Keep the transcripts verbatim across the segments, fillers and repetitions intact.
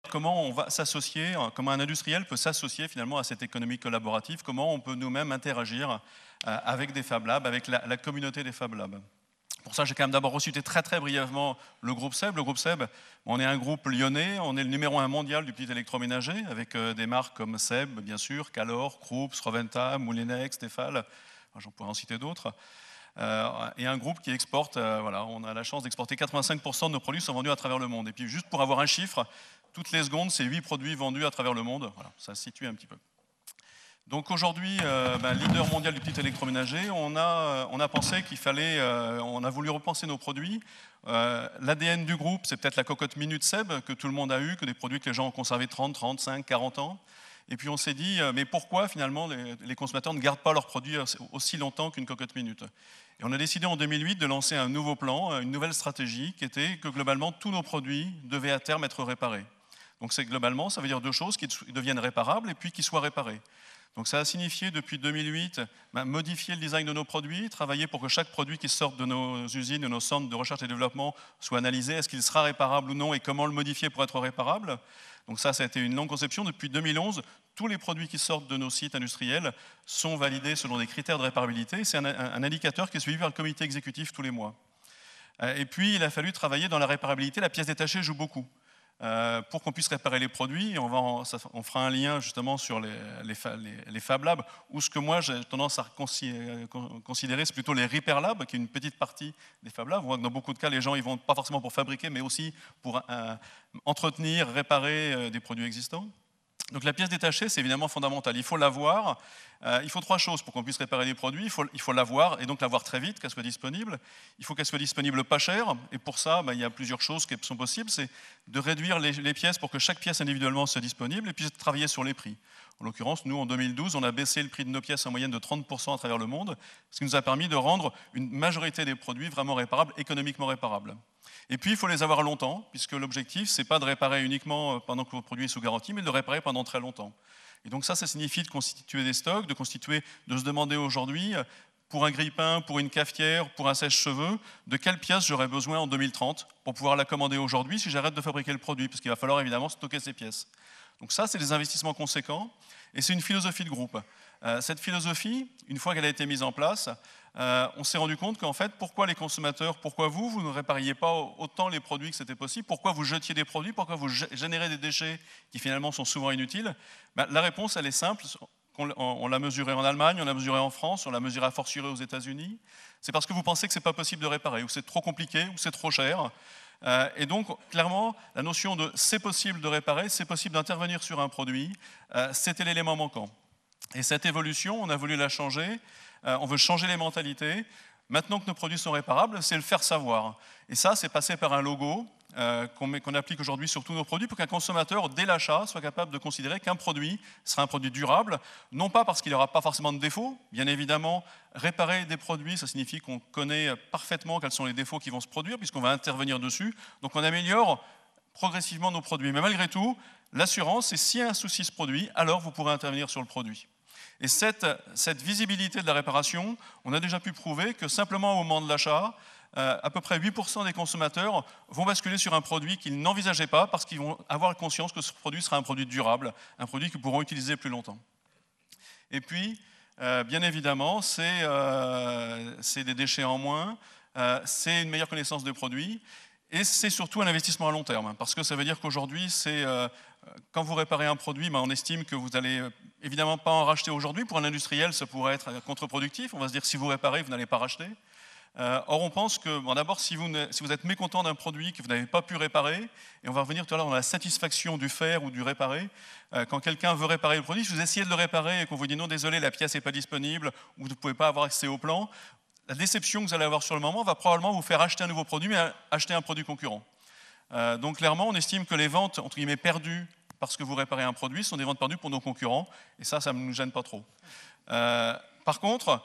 comment on va s'associer, comment un industriel peut s'associer finalement à cette économie collaborative, comment on peut nous-mêmes interagir avec des Fab Labs, avec la, la communauté des Fab Labs. Pour ça, j'ai quand même d'abord recité très très brièvement le groupe SEB. Le groupe SEB, on est un groupe lyonnais, on est le numéro un mondial du petit électroménager, avec des marques comme SEB, bien sûr, Calor, Krups, Roventa, Moulinex, Tefal, j'en pourrais en citer d'autres. Euh, et un groupe qui exporte, euh, voilà, on a la chance d'exporter quatre-vingt-cinq pour cent de nos produits sont vendus à travers le monde. Et puis juste pour avoir un chiffre, toutes les secondes, c'est huit produits vendus à travers le monde. Voilà, ça se situe un petit peu. Donc aujourd'hui, euh, ben, leader mondial du petit électroménager, on a, on a pensé qu'il fallait, euh, on a voulu repenser nos produits. Euh, L'A D N du groupe, c'est peut-être la cocotte minute SEB que tout le monde a eu, que des produits que les gens ont conservés trente, trente-cinq, quarante ans. Et puis on s'est dit, mais pourquoi finalement les, les consommateurs ne gardent pas leurs produits aussi longtemps qu'une cocotte minute? Et on a décidé en deux mille huit de lancer un nouveau plan, une nouvelle stratégie qui était que globalement tous nos produits devaient à terme être réparés. Donc c'est globalement, ça veut dire deux choses, qu'ils deviennent réparables et puis qu'ils soient réparés. Donc ça a signifié depuis deux mille huit ben, modifier le design de nos produits, travailler pour que chaque produit qui sorte de nos usines, de nos centres de recherche et développement soit analysé, est-ce qu'il sera réparable ou non et comment le modifier pour être réparable. Donc ça, ça a été une longue conception. Depuis deux mille onze, tous les produits qui sortent de nos sites industriels sont validés selon des critères de réparabilité. C'est un, un indicateur qui est suivi par le comité exécutif tous les mois. Et puis, il a fallu travailler dans la réparabilité. La pièce détachée joue beaucoup. Euh, pour qu'on puisse réparer les produits, et on, va en, ça, on fera un lien justement sur les, les, les, les Fab Labs, ou ce que moi j'ai tendance à considérer, c'est plutôt les Repair Labs, qui est une petite partie des Fab Labs. On voit que dans beaucoup de cas, les gens ils vont pas forcément pour fabriquer, mais aussi pour euh, entretenir, réparer euh, des produits existants. Donc la pièce détachée, c'est évidemment fondamental. Il faut l'avoir. Euh, il faut trois choses pour qu'on puisse réparer des produits. Il faut, il faut l'avoir, et donc l'avoir très vite, qu'elle soit disponible. Il faut qu'elle soit disponible pas cher, et pour ça, bah, il y a plusieurs choses qui sont possibles. C'est de réduire les, les pièces pour que chaque pièce individuellement soit disponible, et puis de travailler sur les prix. En l'occurrence, nous, en deux mille douze, on a baissé le prix de nos pièces en moyenne de trente pour cent à travers le monde, ce qui nous a permis de rendre une majorité des produits vraiment réparables, économiquement réparables. Et puis, il faut les avoir longtemps, puisque l'objectif, ce n'est pas de réparer uniquement pendant que votre produit est sous garantie, mais de le réparer pendant très longtemps. Et donc ça, ça signifie de constituer des stocks, de constituer, de se demander aujourd'hui, pour un grille-pain, pour une cafetière, pour un sèche-cheveux, de quelle pièce j'aurais besoin en deux mille trente pour pouvoir la commander aujourd'hui si j'arrête de fabriquer le produit, parce qu'il va falloir évidemment stocker ces pièces. Donc ça, c'est des investissements conséquents, et c'est une philosophie de groupe. Euh, cette philosophie, une fois qu'elle a été mise en place, euh, on s'est rendu compte qu'en fait, pourquoi les consommateurs, pourquoi vous, vous ne répariez pas autant les produits que c'était possible, pourquoi vous jetiez des produits, pourquoi vous générez des déchets qui finalement sont souvent inutiles? Ben, la réponse, elle est simple. On, on l'a mesuré en Allemagne, on l'a mesuré en France, on l'a mesuré a fortiori aux États-Unis. C'est parce que vous pensez que ce n'est pas possible de réparer, ou c'est trop compliqué, ou c'est trop cher. Euh, et donc, clairement, la notion de c'est possible de réparer, c'est possible d'intervenir sur un produit, euh, c'était l'élément manquant. Et cette évolution, on a voulu la changer, euh, on veut changer les mentalités. Maintenant que nos produits sont réparables, c'est le faire savoir. Et ça, c'est passé par un logo euh, qu'on qu'on applique aujourd'hui sur tous nos produits pour qu'un consommateur, dès l'achat, soit capable de considérer qu'un produit sera un produit durable, non pas parce qu'il n'aura pas forcément de défauts. Bien évidemment, réparer des produits, ça signifie qu'on connaît parfaitement quels sont les défauts qui vont se produire, puisqu'on va intervenir dessus. Donc on améliore progressivement nos produits. Mais malgré tout, l'assurance, c'est si un souci se produit, alors vous pourrez intervenir sur le produit. Et cette, cette visibilité de la réparation, on a déjà pu prouver que simplement au moment de l'achat, euh, à peu près huit pour cent des consommateurs vont basculer sur un produit qu'ils n'envisageaient pas parce qu'ils vont avoir conscience que ce produit sera un produit durable, un produit qu'ils pourront utiliser plus longtemps. Et puis, euh, bien évidemment, c'est euh, des déchets en moins, euh, c'est une meilleure connaissance des produits, et c'est surtout un investissement à long terme, parce que ça veut dire qu'aujourd'hui, c'est euh, quand vous réparez un produit, ben, on estime que vous n'allez évidemment pas en racheter aujourd'hui. Pour un industriel, ça pourrait être contre-productif. On va se dire, si vous réparez, vous n'allez pas racheter. Euh, or, on pense que, bon, d'abord, si, si vous êtes mécontent d'un produit que vous n'avez pas pu réparer, et on va revenir tout à l'heure dans la satisfaction du faire ou du réparer, euh, quand quelqu'un veut réparer le produit, si vous essayez de le réparer et qu'on vous dit non, désolé, la pièce n'est pas disponible, ou vous ne pouvez pas avoir accès au plan, la déception que vous allez avoir sur le moment va probablement vous faire acheter un nouveau produit, mais acheter un produit concurrent. Euh, donc, clairement, on estime que les ventes, entre guillemets, perdues parce que vous réparez un produit, sont des ventes perdues pour nos concurrents, et ça, ça ne nous gêne pas trop. Euh, par contre,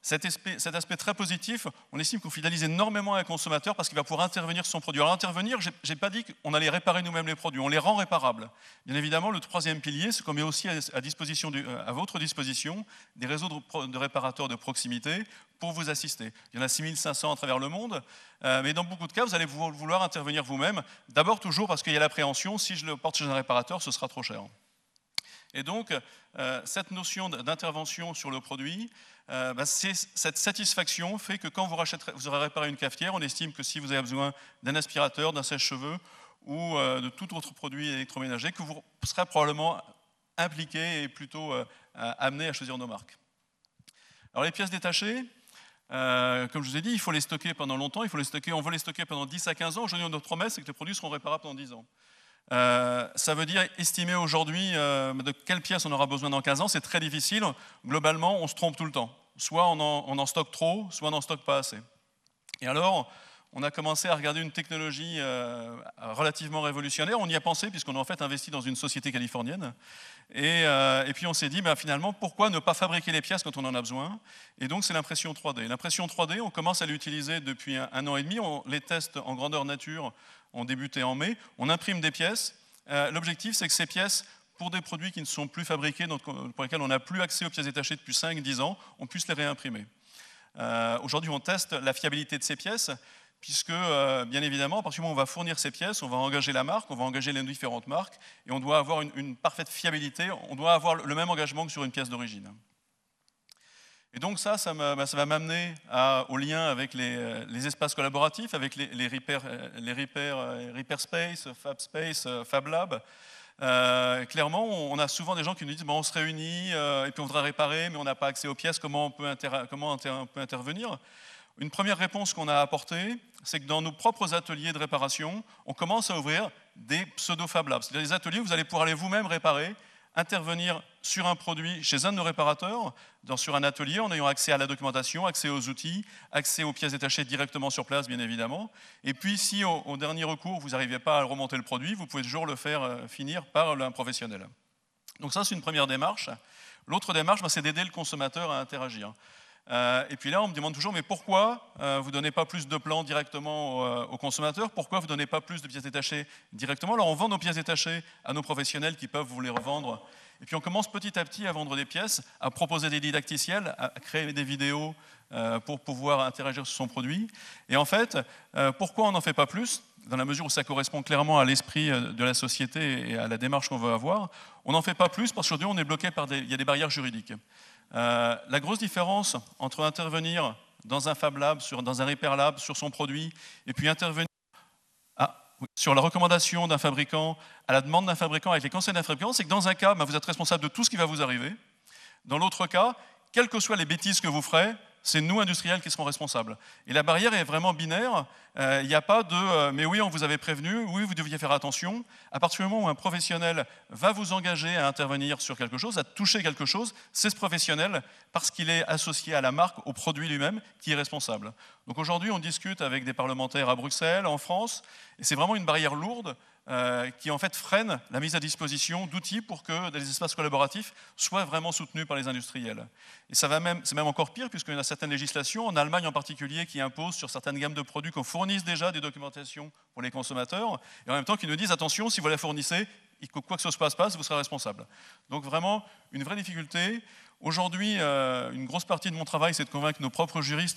Cet aspect, cet aspect très positif, on estime qu'on fidélise énormément un consommateur parce qu'il va pouvoir intervenir sur son produit. Alors intervenir, je n'ai pas dit qu'on allait réparer nous-mêmes les produits, on les rend réparables. Bien évidemment, le troisième pilier, c'est qu'on met aussi à, disposition du, à votre disposition des réseaux de, de réparateurs de proximité pour vous assister. Il y en a six mille cinq cents à travers le monde, euh, mais dans beaucoup de cas, vous allez vouloir intervenir vous-même. D'abord toujours parce qu'il y a l'appréhension, si je le porte chez un réparateur, ce sera trop cher. Et donc, euh, cette notion d'intervention sur le produit, euh, bah, cette satisfaction fait que quand vous, vous aurez réparé une cafetière, on estime que si vous avez besoin d'un aspirateur, d'un sèche-cheveux ou euh, de tout autre produit électroménager, que vous serez probablement impliqué et plutôt euh, amené à choisir nos marques. Alors les pièces détachées, euh, comme je vous ai dit, il faut les stocker pendant longtemps, il faut les stocker, on veut les stocker pendant dix à quinze ans. Aujourd'hui, notre promesse, c'est que les produits seront réparables pendant dix ans. Euh, ça veut dire estimer aujourd'hui euh, de quelles pièces on aura besoin dans quinze ans, c'est très difficile. Globalement, on se trompe tout le temps. Soit on en, on en stocke trop, soit on n'en stocke pas assez. Et alors, on a commencé à regarder une technologie euh, relativement révolutionnaire. On y a pensé puisqu'on a en fait investi dans une société californienne. Et, euh, et puis on s'est dit, ben, finalement, pourquoi ne pas fabriquer les pièces quand on en a besoin? Et donc c'est l'impression trois D. L'impression trois D, on commence à l'utiliser depuis un, un an et demi. On, les tests en grandeur nature ont débuté en mai. On imprime des pièces. Euh, L'objectif, c'est que ces pièces, pour des produits qui ne sont plus fabriqués, donc, pour lesquels on n'a plus accès aux pièces détachées depuis cinq à dix ans, on puisse les réimprimer. Euh, Aujourd'hui, on teste la fiabilité de ces pièces, puisque, euh, bien évidemment, à partir du moment où on va fournir ces pièces, on va engager la marque, on va engager les différentes marques, et on doit avoir une, une parfaite fiabilité, on doit avoir le même engagement que sur une pièce d'origine. Et donc ça, ça, me, ça va m'amener au lien avec les, les espaces collaboratifs, avec les, les, repair, les repair, repair Space, Fab Space, Fab Lab. Euh, clairement, on a souvent des gens qui nous disent bon, on se réunit euh, et puis on voudrait réparer, mais on n'a pas accès aux pièces, comment on peut, inter comment on peut intervenir? Une première réponse qu'on a apportée, c'est que dans nos propres ateliers de réparation, on commence à ouvrir des pseudo-Fab Labs, c'est-à-dire des ateliers où vous allez pouvoir aller vous-même réparer, intervenir sur un produit chez un de nos réparateurs, dans, sur un atelier, en ayant accès à la documentation, accès aux outils, accès aux pièces détachées directement sur place, bien évidemment. Et puis, si au, au dernier recours, vous n'arrivez pas à remonter le produit, vous pouvez toujours le faire euh, finir par un professionnel. Donc ça, c'est une première démarche. L'autre démarche, ben, c'est d'aider le consommateur à interagir. Euh, et puis là, on me demande toujours, mais pourquoi euh, vous ne donnez pas plus de plans directement au, euh, au consommateur? Pourquoi vous ne donnez pas plus de pièces détachées directement? Alors, on vend nos pièces détachées à nos professionnels qui peuvent vous les revendre. Et puis, on commence petit à petit à vendre des pièces, à proposer des didacticiels, à créer des vidéos euh, pour pouvoir interagir sur son produit. Et en fait, euh, pourquoi on n'en fait pas plus? Dans la mesure où ça correspond clairement à l'esprit de la société et à la démarche qu'on veut avoir, on n'en fait pas plus parce qu'aujourd'hui, on est bloqué par des, il y a des barrières juridiques. Euh, la grosse différence entre intervenir dans un Fab Lab, sur, dans un Repair Lab, sur son produit, et puis intervenir à, sur la recommandation d'un fabricant, à la demande d'un fabricant, avec les conseils d'un fabricant, c'est que dans un cas, ben, vous êtes responsable de tout ce qui va vous arriver. Dans l'autre cas, quelles que soient les bêtises que vous ferez, c'est nous, industriels, qui serons responsables. Et la barrière est vraiment binaire. Il euh, n'y a pas de euh, « mais oui, on vous avait prévenu, oui, vous deviez faire attention ». À partir du moment où un professionnel va vous engager à intervenir sur quelque chose, à toucher quelque chose, c'est ce professionnel, parce qu'il est associé à la marque, au produit lui-même, qui est responsable. Donc aujourd'hui, on discute avec des parlementaires à Bruxelles, en France, et c'est vraiment une barrière lourde Euh, qui en fait freine la mise à disposition d'outils pour que les espaces collaboratifs soient vraiment soutenus par les industriels. Et ça va même, c'est même encore pire puisqu'il y a certaines législations, en Allemagne en particulier, qui imposent sur certaines gammes de produits qu'on fournisse déjà des documentations pour les consommateurs, et en même temps qui nous disent attention, si vous la fournissez, quoi que ce soit se passe, vous serez responsable. Donc vraiment une vraie difficulté. Aujourd'hui, euh, une grosse partie de mon travail, c'est de convaincre nos propres juristes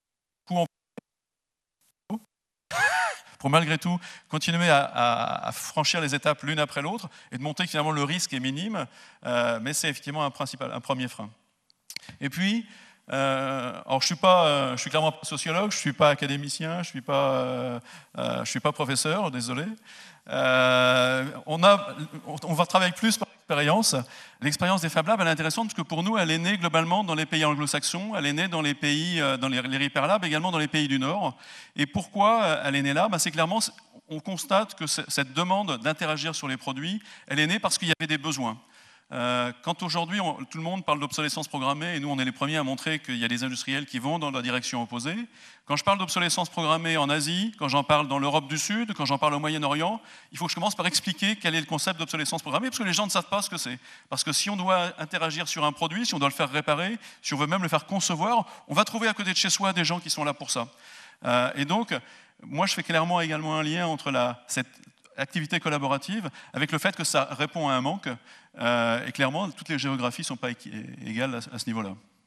pour malgré tout continuer à, à, à franchir les étapes l'une après l'autre et de montrer que finalement le risque est minime, euh, mais c'est effectivement un, principal, un premier frein. Et puis, euh, alors je suis pas, euh, je suis clairement pas sociologue, je suis pas académicien, je suis pas, euh, euh, je suis pas professeur, désolé. Euh, on, a, on va travailler plus par l'expérience. L'expérience des Fab Labs, elle est intéressante parce que pour nous, elle est née globalement dans les pays anglo-saxons, elle est née dans les pays, dans les, les Repair Labs, également dans les pays du Nord. Et pourquoi elle est née là? Ben, c'est clairement, on constate que cette demande d'interagir sur les produits, elle est née parce qu'il y avait des besoins. Euh, quand aujourd'hui tout le monde parle d'obsolescence programmée, et nous on est les premiers à montrer qu'il y a des industriels qui vont dans la direction opposée, quand je parle d'obsolescence programmée en Asie, quand j'en parle dans l'Europe du Sud, quand j'en parle au Moyen-Orient, il faut que je commence par expliquer quel est le concept d'obsolescence programmée, parce que les gens ne savent pas ce que c'est. Parce que si on doit interagir sur un produit, si on doit le faire réparer, si on veut même le faire concevoir, on va trouver à côté de chez soi des gens qui sont là pour ça. Euh, et donc, moi je fais clairement également un lien entre la, cette activité collaborative avec le fait que ça répond à un manque. Euh, et clairement, toutes les géographies ne sont pas égales à, à ce niveau-là.